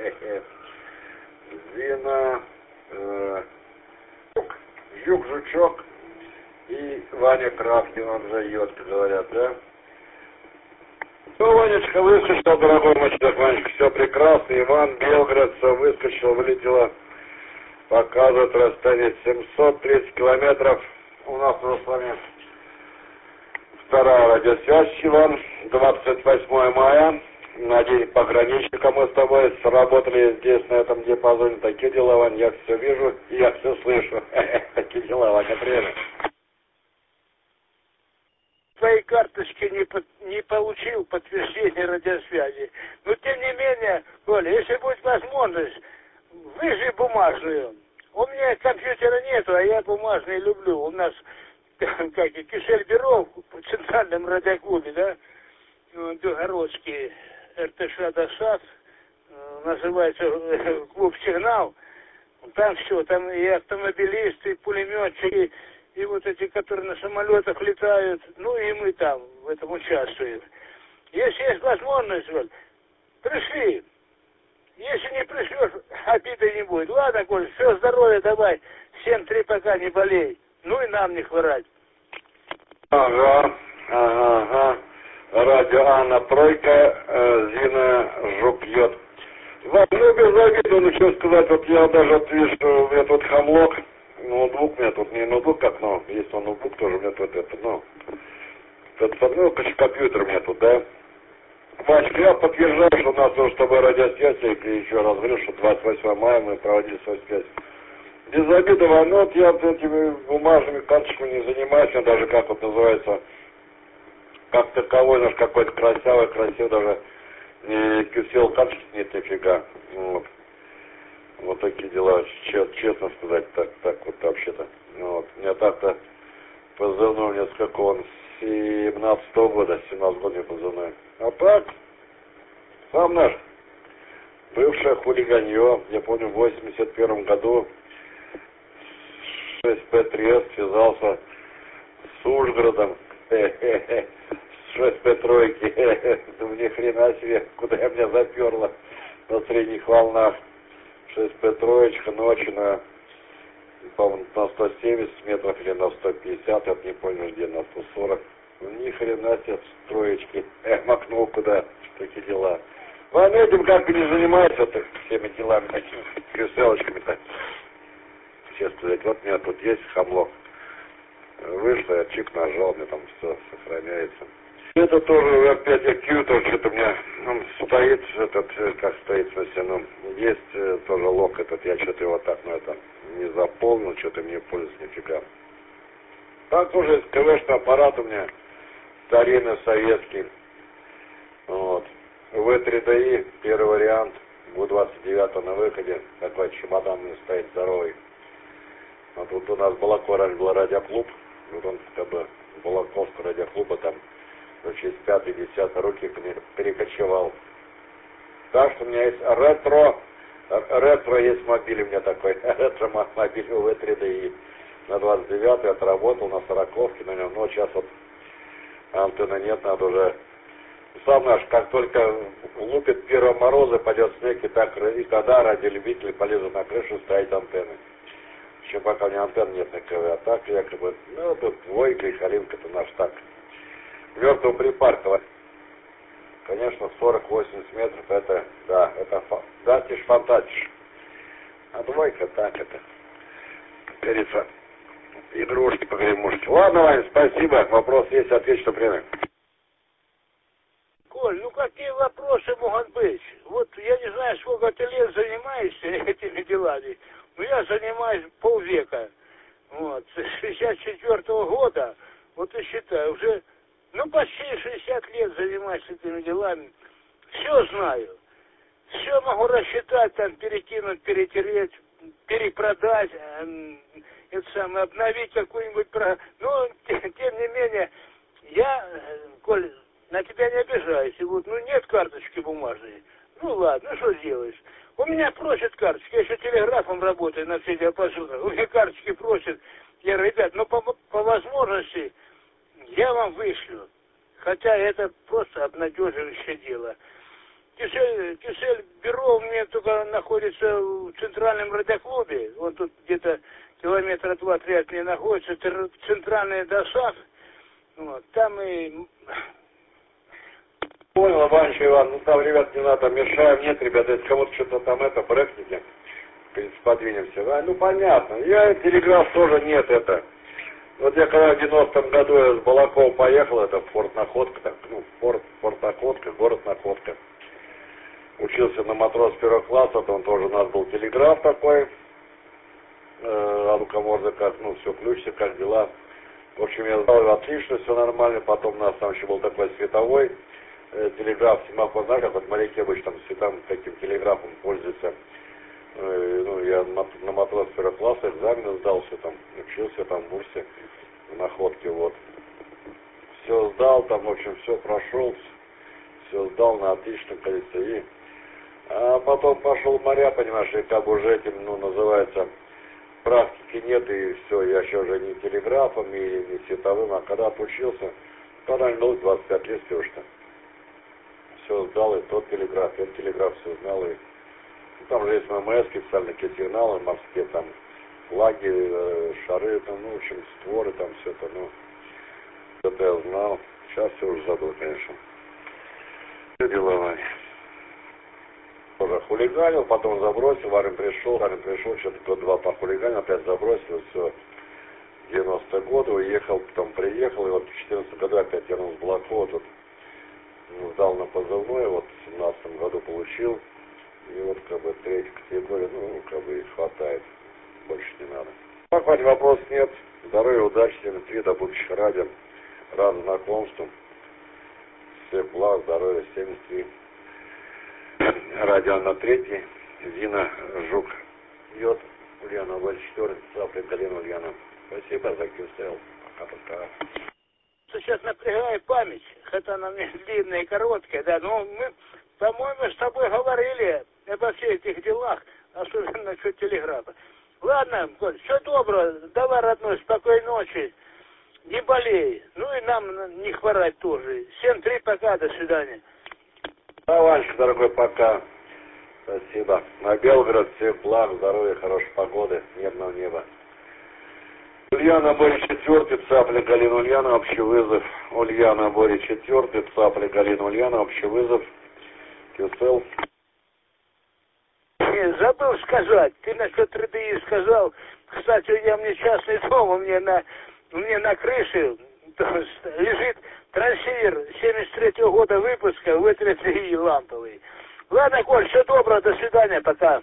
Зина, э, Жук, Жучок и Ваня Кравкин, он же Йотка, говорят, да? Ну, Ванечка выскочил, дорогой мой человек, Ванечка, все прекрасно, Иван Белгород, все выскочил, вылетело, показывает расстояние семьсот тридцать километров, у нас уже с вами вторая радиосвязь, Иван, двадцать восьмое мая, на день пограничника мы с тобой сработали здесь, на этом диапазоне. Такие дела, Вань, я все вижу и я все слышу. Такие дела, Ваня, время. Твоей карточки не, под, не получил подтверждения радиосвязи. Но тем не менее, Коля, если будет возможность, выжи бумажную. У меня компьютера нету, а я бумажные люблю. У нас как и Кисель Беров в центральном радиоклубе, да, Белгородский, эр тэ ша ДОСАД, называется клуб «Сигнал». Там все, там и автомобилисты, и пулеметчики, и вот эти, которые на самолетах летают, ну и мы там в этом участвуем. Если есть возможность, вот, пришли. Если не пришлешь, обиды не будет. Ладно, Коль, все, здоровья давай. Всем три пока, не болей. Ну и нам не хворать. Ага, ага, ага. Радио Анна Тройка, э, Зина Жук Йод. Вам, ну, без обиды, ну, что сказать, вот я даже вот вижу, что у меня тут хамлок, ноутбук у меня тут, не ноутбук как, но есть он ноутбук тоже, у меня тут это, ну, это, ну, компьютер у меня тут, да. Ванечка, я подтверждаю, что у нас тоже с тобой радиосвязь, и еще раз говорю, что двадцать восьмое мая мы проводили свою связь. Без обиды, Вань, ну, вот я этими бумажными карточками не занимаюсь, я даже, как вот называется, как таковой наш какой-то красивый, красивый даже не кисел карточки нет нифига. Вот. Вот такие дела, честно сказать, так, так вот вообще-то. Вот. У меня так-то позывной у меня с какого он, с семнадцатого года, семнадцатого года позывной. А так, сам наш, бывшее хулиганье, я помню, в восемьдесят первом году шесть пэ три эс связался с Ужгородом, шесть пэ три, думаю, ни хрена себе, куда я меня заперло на средних волнах. шесть пэ троечка ночью на, по-моему, на сто семьдесят метров или на сто пятьдесят, я не помню где, на сто сорок. Ну, ни хрена себе троечки. Эх, макнул куда, такие дела. Вам этим как бы не занимается так, всеми делами такими, креселочками-то. Честно сказать, вот у меня тут есть хамлок. Вышло, я чик нажал, мне там все сохраняется. Это тоже опять я кью, тоже что-то у меня ну, стоит, этот, как стоит, в смысле, ну, есть э, тоже лог этот, я что-то его так, ну, это, не заполнил, что-то мне пользуюсь нифига. Так тоже КВшный аппарат у меня, старинный, советский, вот. вэ три дэ и, первый вариант, гу двадцать девятого на выходе, такой чемодан у меня стоит здоровый. Вот тут у нас в Балако раньше был радиоклуб, вот он как бы с Балаковского радиоклуба там через пятый-десятый руки перекочевал. Так что у меня есть ретро, ретро есть мобиль у меня такой, ретро мобиль вэ три дэ и. На двадцать девятый отработал, на сороковке на нем, но сейчас вот антенны нет, надо уже. Сам наш, как только лупит первые морозы, пойдет снег, и так и тогда радиолюбители полезут на крышу ставить антенны. Еще пока у меня антенн нет на КВ, а так якобы, ну, тут двойка и халинка-то наш так. Мертвого припарка. Конечно, сорок-восемьдесят метров, это, да, это датиш, фантастиш. А двойка так, это, как говорится, игрушки, погремушки. Ладно, Ваня, спасибо. Вопрос есть, отвечу, что время. Коль, ну какие вопросы могут быть? Вот я не знаю, сколько ты лет занимаешься этими делами, но я занимаюсь полвека. Вот, с шестьдесят четвёртого года, вот и считаю, уже, ну почти шестьдесят лет занимаюсь этими делами. Все знаю. Все могу рассчитать, там, перекинуть, перетереть, перепродать, э, это самое, обновить какую-нибудь программу. Но, тем не менее, я, Коль, на тебя не обижаюсь. И вот, ну, нет карточки бумажной. Ну, ладно, ну, что сделаешь? У меня просят карточки. Я еще телеграфом работаю на все диапазоны. У меня карточки просят. Я, ребят, ну, по, по возможности я вам вышлю. Хотя это просто обнадеживающее дело. Кисель, Кисель бюро у меня только находится в центральном радиоклубе. Он тут где-то километра два-три от меня находится. Это центральный досаг. Вот, там и... Понял, Иванович Иван, ну там, ребят, не надо, мешаем, нет, ребята, если кому-то что-то там это, брекните, подвинемся, да, ну понятно, я телеграф тоже нет, это, вот я когда в девяностом году я с Балакова поехал, это в Порт Находка, так, ну, Порт, Порт Находка, город Находка, учился на матрос первого класса, там тоже у нас был телеграф такой, э, а ну-ка, можно как, ну, все, включится, как дела, в общем, я сдал отлично, все нормально, потом у нас там еще был такой световой, телеграф, семафор, знаешь, как вот моряки обычно там светом таким телеграфом пользуются. Ну, я на, на матрос первого класса экзамен сдал, все там, учился там в Бурсе, в Находке, вот. Все сдал, там, в общем, все прошел, все сдал на отличном количестве. И, а потом пошел в моря, понимаешь, и как бы уже этим, ну, называется, практики нет, и все, я еще уже не телеграфом, и не световым, а когда отучился, тогда не двадцать пять лет все что. Все сдал, и тот телеграф, и этот телеграф все знал, и ну, там же есть ММС, специальные сигналы, морские там флаги, э, шары, там, ну, в общем, створы, там все это, ну, это я знал. Сейчас все уже забыл, конечно. Все дела, Ваня. Тоже хулиганил, потом забросил, Варин пришел, Варин пришел, что-то год-два похулиганил, опять забросил, все. девяностые годы уехал, потом приехал, и вот в четырнадцатом году опять вернулся в Балаково, тут сдал на позывной, вот в семнадцатом году получил, и вот как бы третья категория, ну, как бы и хватает, больше не надо. Так, Вань, вопрос нет, здоровья, удачи, семьдесят три, до будущих радио, рад знакомству, всех благ, здоровья, семьдесят три, радио на третий, Зина, Жук, Йод, Ульяна, Валь четыре, Цапля, Галина, Ульяна. Спасибо, за кисель, пока-пока. Сейчас напрягаю память, хотя она мне длинная и короткая, да, но мы, по-моему, с тобой говорили обо всех этих делах, особенно насчет телеграфа. Ладно, Коль, все доброго, давай, родной, спокойной ночи, не болей, ну и нам не хворать тоже. семь три, пока, до свидания. Да, Ванечка, дорогой, пока. Спасибо. На Белгород всех благ, здоровья, хорошей погоды, мирного неба. Ульяна, Боря, четвертый, Цапля, Галина, Ульяна, общий вызов. Ульяна, Боря, четвертый, Цапля, Галина, Ульяна, общий вызов. Кюсел. Забыл сказать, ты насчет эр дэ и сказал. Кстати, я мне частный дом, у меня на, у меня на крыше лежит трансивер семьдесят третьего года выпуска, вэ три и ламповый. Ладно, Коль, все доброго, до свидания, пока.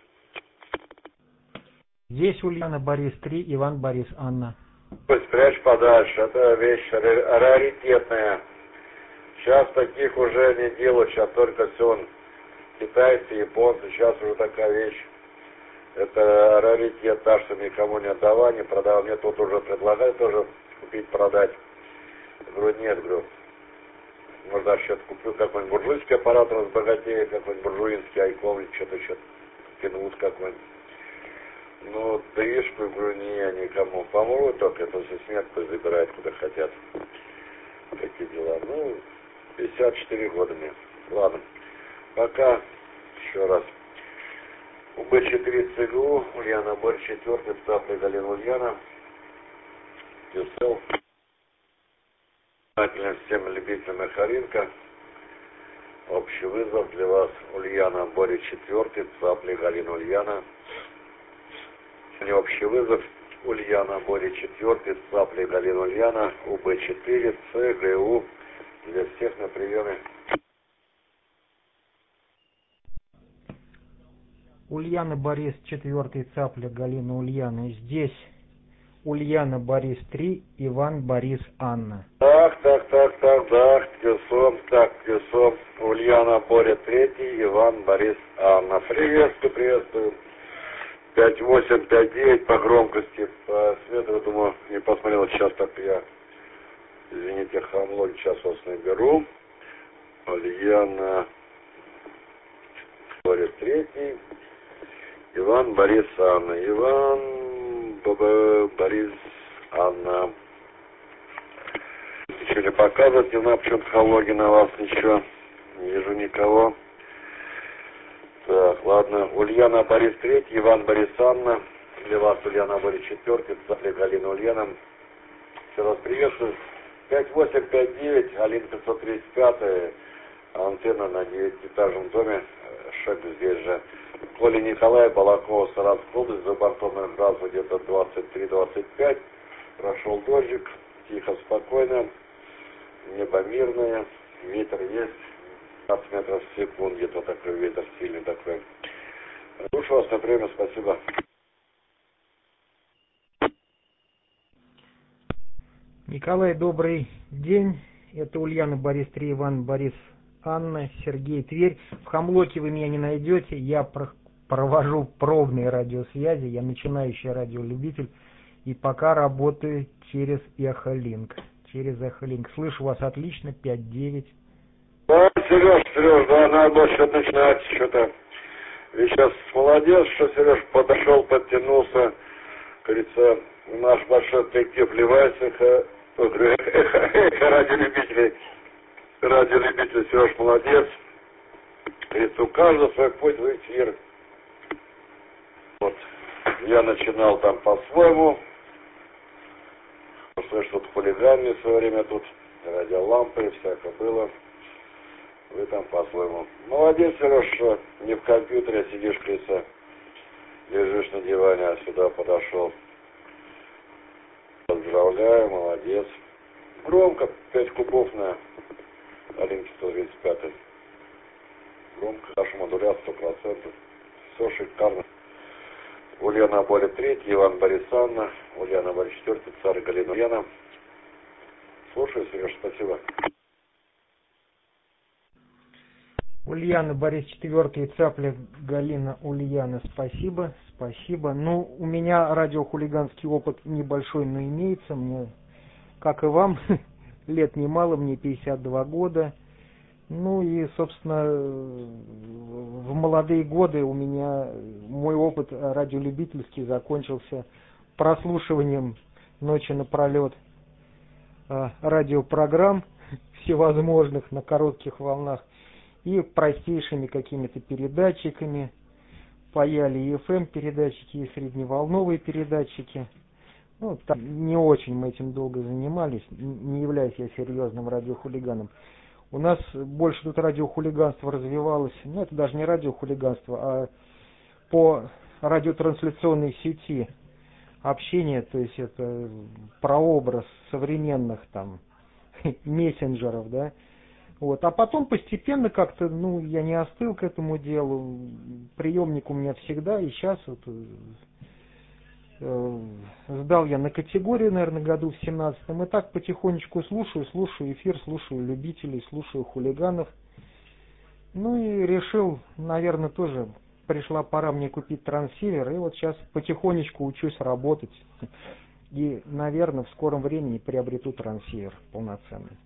Здесь Ульяна, Борис три, Иван, Борис, Анна. Спрячь подальше, это вещь раритетная. Сейчас таких уже не делают, сейчас только все китайцы, японцы, сейчас уже такая вещь. Это раритет, так что никому не отдавай, не продавай. Мне тут уже предлагают тоже купить, продать. Я говорю, нет, говорю. Может, даже сейчас куплю какой-нибудь буржуйский аппарат, разбогатею, какой-нибудь буржуинский айкон, или что-то еще кинут какой-нибудь. Ну, даишку, говорю, не я никому помогу, только это все смерть, пусть забирает, куда хотят. Такие дела. Ну, пятьдесят четыре года мне. Ладно. Пока. Еще раз. У бэ четыре ЦГУ, Ульяна, Борь, четвертый, Цапля, Галина, Ульяна. Кюсел. Всем любителям Михалинка. Общий вызов для вас. Ульяна, Боря, четвертый, Цапля, Галина, Ульяна. Общий вызов. Ульяна, Боря, четвертый, Цапля, Галина, Ульяна. у бэ четыре, ЦГУ. Для всех на приеме. Ульяна, Борис, четвертый, Цапля, Галина, Ульяна. Здесь Ульяна, Борис три, Иван, Борис, Анна. Так, так, так, так, так, Кюсом, так, Кюсом. Ульяна, Боря третий, Иван, Борис, Анна. Приветствую, приветствую. пять восемь пять девять по громкости. По свету, думаю, не посмотрел, сейчас так я, извините, хамло, сейчас вас наберу. Ульяна, Борис третий, Иван, Борис, Анна. Иван, Баба, Борис, Анна. Ничего не показывать, не знаю, почему психология на вас, ничего. Не вижу никого. Так, ладно. Ульяна, Борис третий, Иван, Борис, Анна. Для вас Ульяна, Борис четвертый, Цапля, Галина, Ульяна. Еще раз приветствую. пять восемь пять девять, Алина пятьсот тридцать пять, антенна на девятиэтажном доме, шаг здесь же. Коля Николай, Балакова, Саратовская область, за бортом градус где-то двадцать три двадцать пять. Прошел дождик, тихо, спокойно, небо мирное, ветер есть, пятнадцать метров в секунду, где-то такой ветер сильный такой. Слушаю вас на время, спасибо. Николай, добрый день. Это Ульяна, Борис три, Иван, Борис, Анна, Сергей, Тверь. В Хамлоке вы меня не найдете. Я про- провожу пробные радиосвязи. Я начинающий радиолюбитель. И пока работаю через Эхолинк. Через Эхолинк. Слышу вас отлично. пять девять. Да, Сереж, Сереж, да, надо было что-то начинать. Что-то. Ведь сейчас молодец, что Сереж подошел, подтянулся. Говорится, наш большой коллектив Левайцеха. Радиолюбители. Радиолюбитель, Сереж, молодец. Говорится, у каждого свой путь в эфир. Вот. Я начинал там по-своему. Слышь, тут хулиганы в свое время тут, радиолампы, всякое было. Вы там по-своему. Молодец, Сереж, что не в компьютере сидишь, говорится, лежишь на диване, а сюда подошел. Поздравляю, молодец. Громко, пять кубов на Алинке сто тридцать пять. Громко, хорошо, модуляция сто процентов. Все шикарно. Ульяна, Боря третий, Иван, Борис, Анна. Ульяна, Боря четвертый, Царь, Галина, Ульяна. Слушаю, Сереж, спасибо. Ульяна, Борис четвертый, Цапля, Галина, Ульяна, спасибо, спасибо. Ну, у меня радиохулиганский опыт небольшой, но имеется. Мне, как и вам, лет немало, мне пятьдесят два года. Ну и, собственно, в молодые годы у меня мой опыт радиолюбительский закончился прослушиванием ночи напролет радиопрограмм всевозможных на коротких волнах и простейшими какими-то передатчиками, спаяли и эф эм передатчики, и средневолновые передатчики. Ну, там не очень мы этим долго занимались, не являюсь я серьезным радиохулиганом. У нас больше тут радиохулиганство развивалось, ну это даже не радиохулиганство, а по радиотрансляционной сети общение, то есть это прообраз современных там мессенджеров, да. Вот. А потом постепенно как-то, ну, я не остыл к этому делу, приемник у меня всегда, и сейчас вот э, сдал я на категорию, наверное, году в семнадцатом, и так потихонечку слушаю, слушаю эфир, слушаю любителей, слушаю хулиганов. Ну и решил, наверное, тоже пришла пора мне купить трансивер, и вот сейчас потихонечку учусь работать. И, наверное, в скором времени приобрету трансивер полноценный.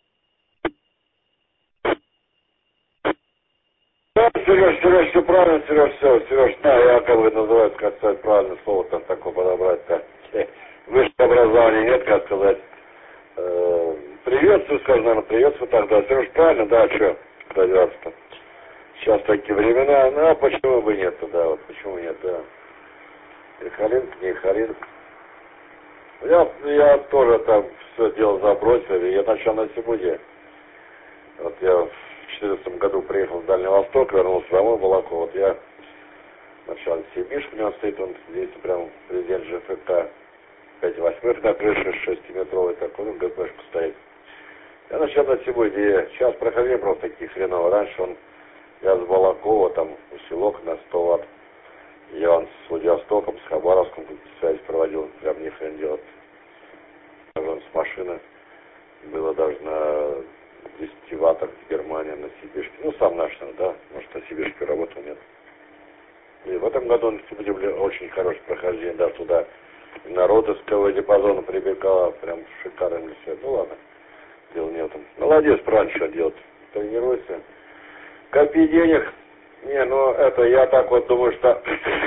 Да, Сереж, Сереж, все правильно, Сереж, все, Сереж, да, я как бы называю, как сказать, правильное слово там такое подобрать-то. Высшее образование нет, как сказать. Э, приветствую, скажу, наверное, приветствую тогда. Сереж, правильно, да, что, куда деваться-то? Сейчас такие времена, ну, а почему бы нет-то, да, вот, почему нет, да. И Халинка, не Халинка. Я, я тоже там все дело забросил, и я начал на сегодня. Вот я в четырнадцатом году приехал в Дальний Восток, вернулся домой, Балаково. Вот я начал Сибиш, у него стоит, он здесь прям президент ЖФК, пять восьмых на крыше, шестиметровый такой, ну, ГПшка стоит. Я начал на сегодня, сейчас проходили просто такие хреново. Раньше он, я с Балакова, там, усилок на сто ватт. Я он с Владивостоком, с Хабаровском связь проводил, прям ни хрен делать. Даже он с машины было даже на десяти ваттах в Германии, на Сибирске. Ну, сам наш, да, может, на Сибирске работал, нет. И в этом году он был очень хорошее прохождение, даже туда народу с КВ диапазона прибегало, прям шикарно все. Ну, ладно, дел нет. Молодец, правильно, что делать. Тренируйся. Копи денег. Не, ну, это я так вот думаю, что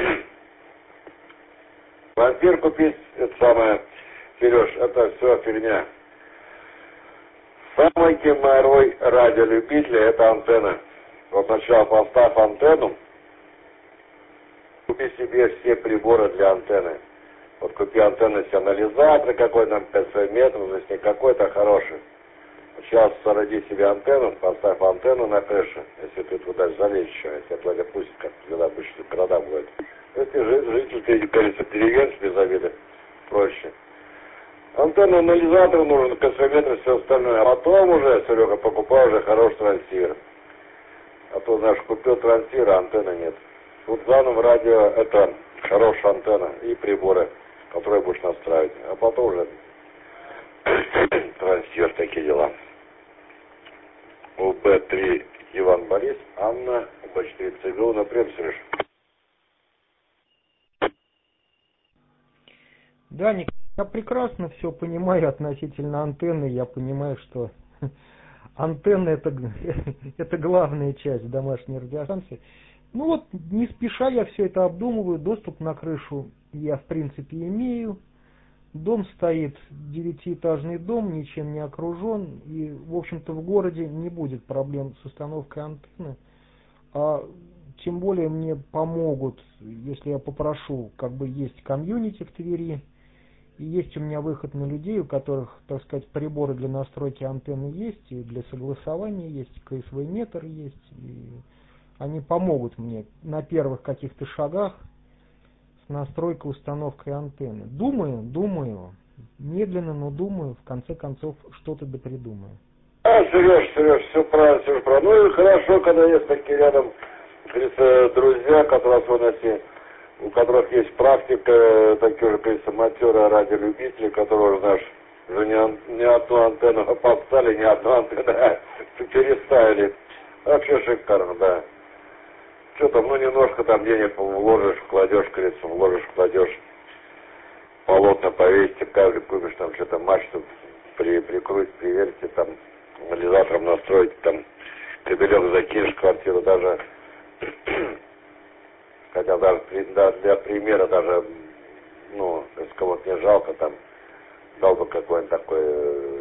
вампир купить, это самое, Сереж, это все фигня. Самый геморрой радиолюбителя — это антенна. Вот сначала поставь антенну, купи себе все приборы для антенны. Вот купи антенну с анализатор какой-то, пятьсот метров, но если какой-то хороший. Сейчас сороди себе антенну, поставь антенну на крыше, если ты туда залезешь еще, если отводя пусть, как когда обычно города бывают. Если житель, ты, кажется, деревенский без обиды, проще. Антенна, анализатор нужен, кассометр, все остальное. А потом уже, Серега, покупай уже хороший трансивер. А то, знаешь, купил трансивер, а антенны нет. Вот заново радио — это хорошая антенна и приборы, которые будешь настраивать. А потом уже трансивер, такие дела. У Б три Иван Борис, Анна, У Б четыре ЦГУ, например, Сереж. Да, Ник, я прекрасно все понимаю относительно антенны. Я понимаю, что антенна это, это главная часть домашней радиостанции. Ну вот, не спеша я все это обдумываю. Доступ на крышу я в принципе имею. Дом стоит, девятиэтажный дом, ничем не окружен. И, в общем-то, в городе не будет проблем с установкой антенны. А тем более мне помогут, если я попрошу, как бы есть комьюнити в Твери. И есть у меня выход на людей, у которых, так сказать, приборы для настройки антенны есть, и для согласования есть, КСВ-метр есть. И они помогут мне на первых каких-то шагах с настройкой, установкой антенны. Думаю, думаю, медленно, но думаю, в конце концов что-то да придумаю. А, Сереж, Сереж, все правильно, все правильно. Ну и хорошо, когда есть такие рядом, говорится, друзья, которые особенно, у которых есть практика, такие же, говорится, матерые радиолюбители, которые, знаешь, уже не, не одну антенну поставили, не одну антенну переставили. Вообще шикарно, да. Что там, ну немножко там денег вложишь, кладешь, говорится, вложишь, кладешь, полотна повесите, кабель купишь, там что-то мачту при, прикрутить, приверьте, там, анализатором настроить, там, кабелек закинешь в квартиру, даже, хотя даже для, для примера, даже, ну, если кого-то не жалко, там, дал бы какой-нибудь такой